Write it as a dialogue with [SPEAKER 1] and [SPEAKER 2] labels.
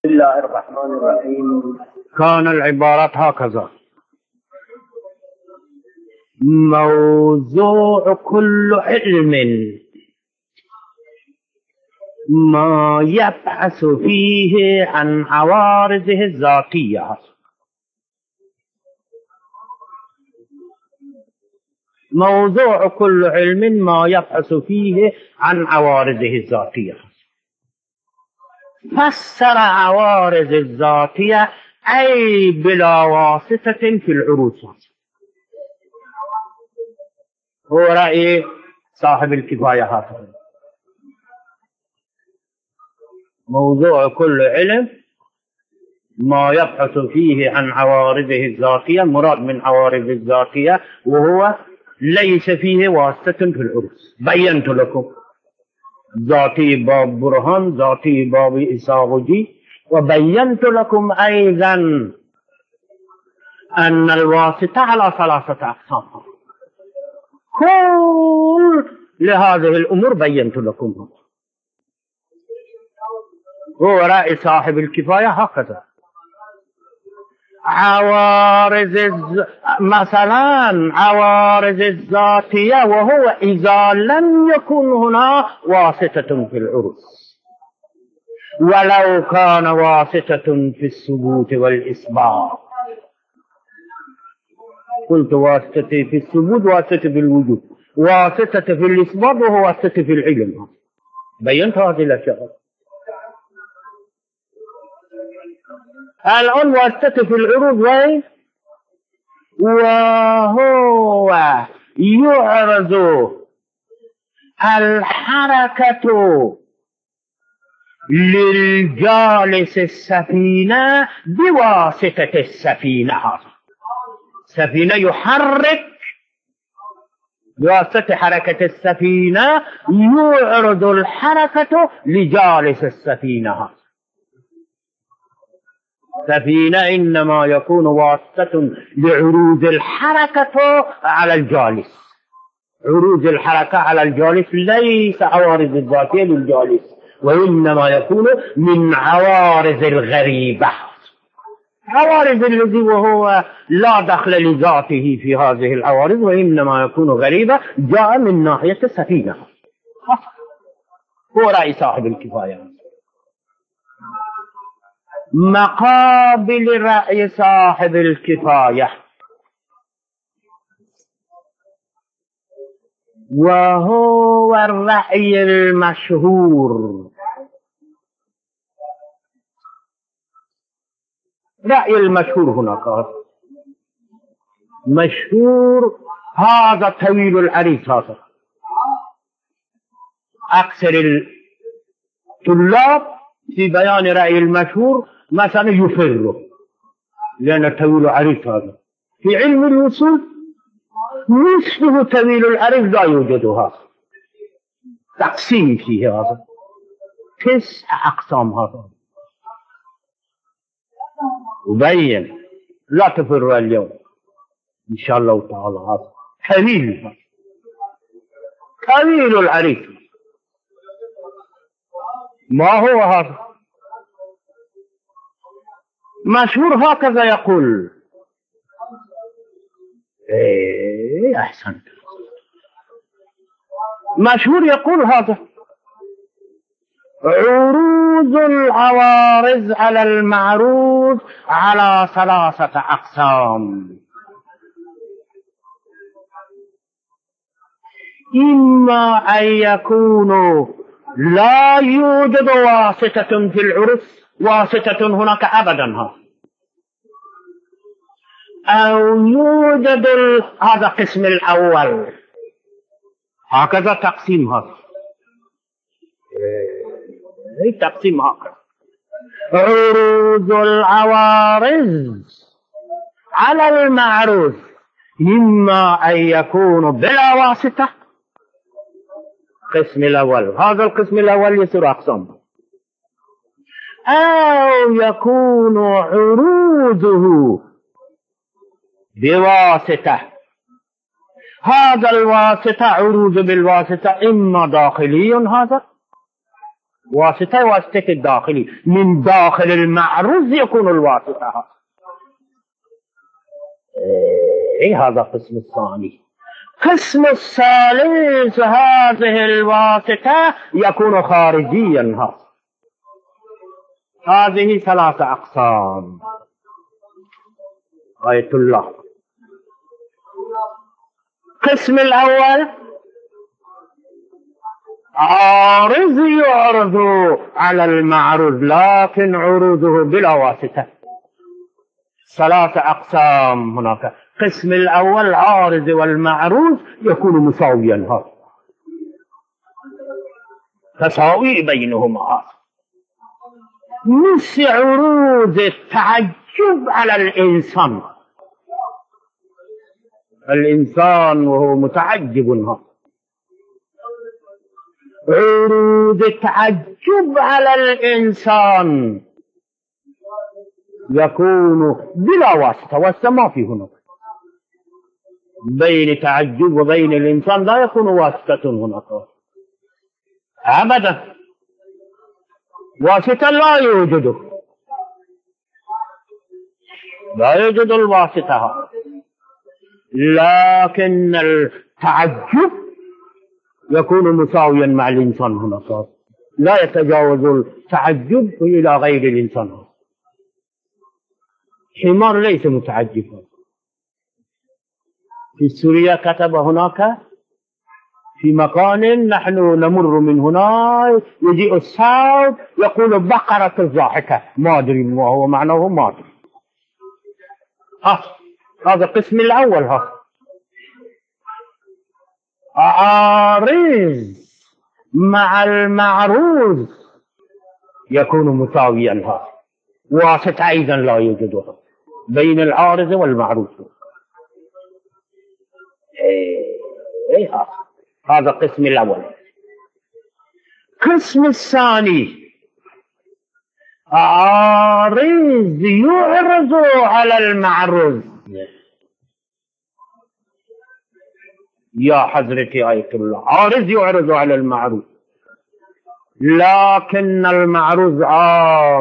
[SPEAKER 1] بسم الله الرحمن الرحيم.
[SPEAKER 2] كان العبارات هكذا: موضوع كل علم ما يبحث فيه عن عوارضه الذاتية. موضوع كل علم ما يبحث فيه عن عوارضه الذاتية. فسر عوارض الذاتية أي بلا واسطة في العروض. هو رأي صاحب الكفاية هذا. موضوع كل علم ما يبحث فيه عن عوارضه الذاتية، مراد من عوارض الذاتية وهو ليس فيه واسطة في العروض. بينت لكم ذاتي باب برهان، ذاتي باب إساغجي، وبينت لكم أيضا أن الواسطة على ثلاثة أقسام. كل لهذه الأمور بينت لكم. هو رأي صاحب الكفاية هكذا. مثلا عوارض الذاتية، وهو إذا لم يكن هنا واسطة في العروض، ولو كان واسطة في الثبوت والإثبات. قلت واسطة في الثبوت، واسطة في الوجود، واسطة في الإثبات، وهو واسطة في العلم. بينت هذه الأشياء. الآن واسطة في العروض وين؟ وهو يعرض الحركة للجالس السفينة بواسطة السفينة. السفينة يحرك بواسطة حركة السفينة، يعرض الحركة لجالس السفينة. السفينة إنما يكون واسطة لعروض الحركة على الجالس. عروض الحركة على الجالس ليس عوارض الذاتية للجالس، وإنما يكون من عوارض الغريبة. عوارض الذي وهو لا دخل لذاته في هذه العوارض، وإنما يكون غريبة، جاء من ناحية السفينة. هو رأي صاحب الكفاية. مقابل رأي صاحب الكفاية، وهو الرأي المشهور. رأي المشهور هناك مشهور، هذا طويل العريض. هذا أكثر الطلاب في بيان رأي المشهور مثلا يفر، لأن طويل العريض هذا في علم الوصول مثله طويل العريض لا يوجد. هذا تقسيم فيه، هذا 9 أقسام. هذا وبين لا تفر اليوم إن شاء الله تعالى. هذا طويل العريض. ما هو هذا مشهور هكذا يقول. أحسن. مشهور يقول هذا: عروض العوارض على المعروض على 3 أقسام. إما أن يكونوا لا يوجد واسطة في العروض، واسطة هناك أبدا، أو يوجد هذا القسم الأول. هكذا تقسيم. هذا تقسيم هكذا: عروض العوارض على المعروض إما أن يكون بلا واسطة، القسم الأول. هذا القسم الأول يصير أقسام. أو يكون عروضه بواسطة. هذا الواسطة عروض بالواسطة إما داخلي، هذا واسطة الداخلي، من داخل المعروض يكون الواسطة. هذا القسم الثاني. القسم الثالث، هذه الواسطة يكون خارجيا. هذه 3 أقسام. آية الله. القسم الأول عارض يعرض على المعروض لكن عروضه بلا واسطة. 3 أقسام هناك. القسم الأول عارض والمعروض يكون مساويا، تساوي بينهما. مثل عروض التعجب على الإنسان وهو متعجب. عروض التعجب على الإنسان يكون بلا واسطة، واسطة ما في هناك. بين تعجب وبين الإنسان لا يكون واسطة هناك أبدا. واسطة لا يوجد الواسطة. لكن التعجب يكون مساويا مع الإنسان هناك، لا يتجاوز التعجب إلى غير الإنسان. حمار ليس متعجبا. في سوريا كتب هناك في مكان نحن نمر من هنا يجيء الصوت يقول بقرة الضاحكة، ما أدري ما هو معناه، ما أدري. هذا القسم الأول. عارض مع المعروض يكون مساويا. واسطة أيضا لا يوجد بين العارض والمعروض. هذا القسم الأول. القسم الثاني عارض يعرض على المعروض. يا حضرتي آية الله، عارض يعرض على المعروض لكن المعروض عام